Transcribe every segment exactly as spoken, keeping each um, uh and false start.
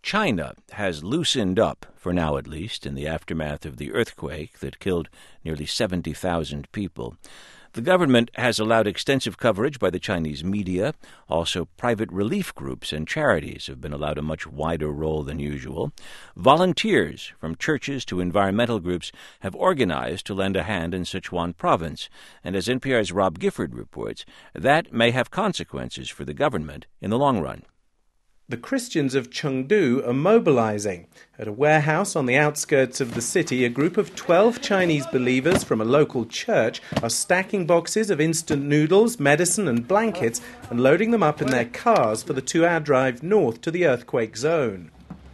China has loosened up, for now at least, in the aftermath of the earthquake that killed nearly seventy thousand people. The government has allowed extensive coverage by the Chinese media. Also, private relief groups and charities have been allowed a much wider role than usual. Volunteers, from churches to environmental groups, have organized to lend a hand in Sichuan province. And as N P R's Rob Gifford reports, that may have consequences for the government in the long run. The Christians of Chengdu are mobilizing. At a warehouse on the outskirts of the city, a group of twelve Chinese believers from a local church are stacking boxes of instant noodles, medicine and blankets and loading them up in their cars for the two-hour drive north to the earthquake zone.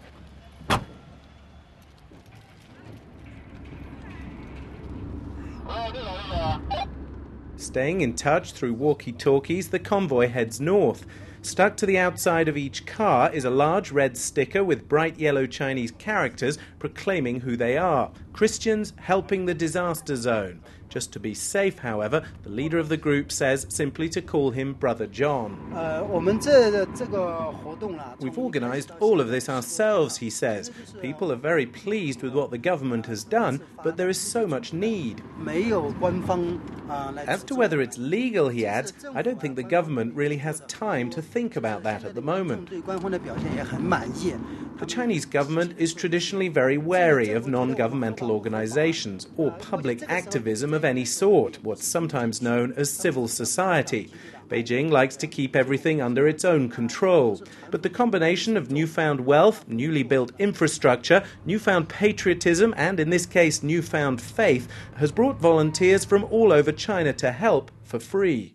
Staying in touch through walkie-talkies, the convoy heads north. Stuck to the outside of each car is a large red sticker with bright yellow Chinese characters proclaiming who they are: Christians helping the disaster zone. Just to be safe, however, the leader of the group says simply to call him Brother John. We've organized all of this ourselves, he says. People are very pleased with what the government has done, but there is so much need. As to whether it's legal, he adds, I don't think the government really has time to think about that at the moment. The Chinese government is traditionally very wary of non-governmental organizations or public activism of any sort, what's sometimes known as civil society. Beijing likes to keep everything under its own control. But the combination of newfound wealth, newly built infrastructure, newfound patriotism, and in this case newfound faith, has brought volunteers from all over China to help for free.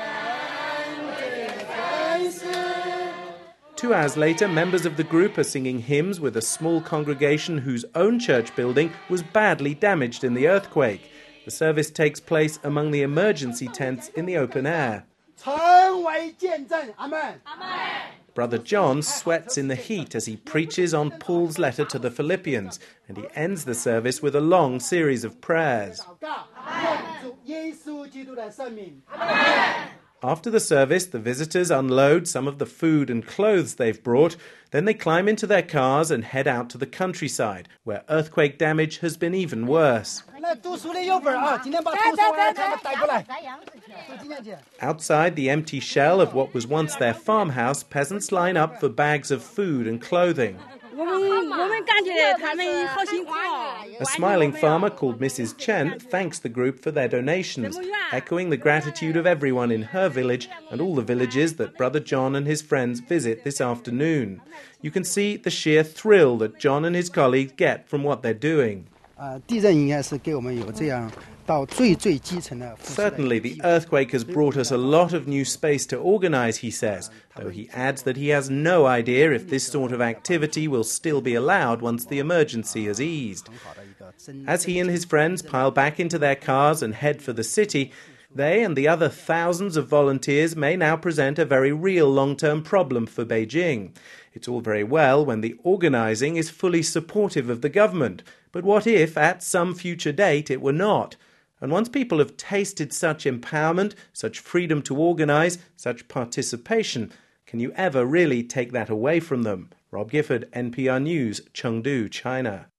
Two hours later, members of the group are singing hymns with a small congregation whose own church building was badly damaged in the earthquake. The service takes place among the emergency tents in the open air. Brother John sweats in the heat as he preaches on Paul's letter to the Philippians, and he ends the service with a long series of prayers. After the service, the visitors unload some of the food and clothes they've brought. Then they climb into their cars and head out to the countryside, where earthquake damage has been even worse. Outside the empty shell of what was once their farmhouse, peasants line up for bags of food and clothing. A smiling farmer called Missus Chen thanks the group for their donations, echoing the gratitude of everyone in her village and all the villages that Brother John and his friends visit this afternoon. You can see the sheer thrill that John and his colleagues get from what they're doing. Certainly, the earthquake has brought us a lot of new space to organize, he says, though he adds that he has no idea if this sort of activity will still be allowed once the emergency has eased. As he and his friends pile back into their cars and head for the city, they and the other thousands of volunteers may now present a very real long-term problem for Beijing. It's all very well when the organizing is fully supportive of the government, but what if, at some future date, it were not? And once people have tasted such empowerment, such freedom to organize, such participation, can you ever really take that away from them? Rob Gifford, N P R News, Chengdu, China.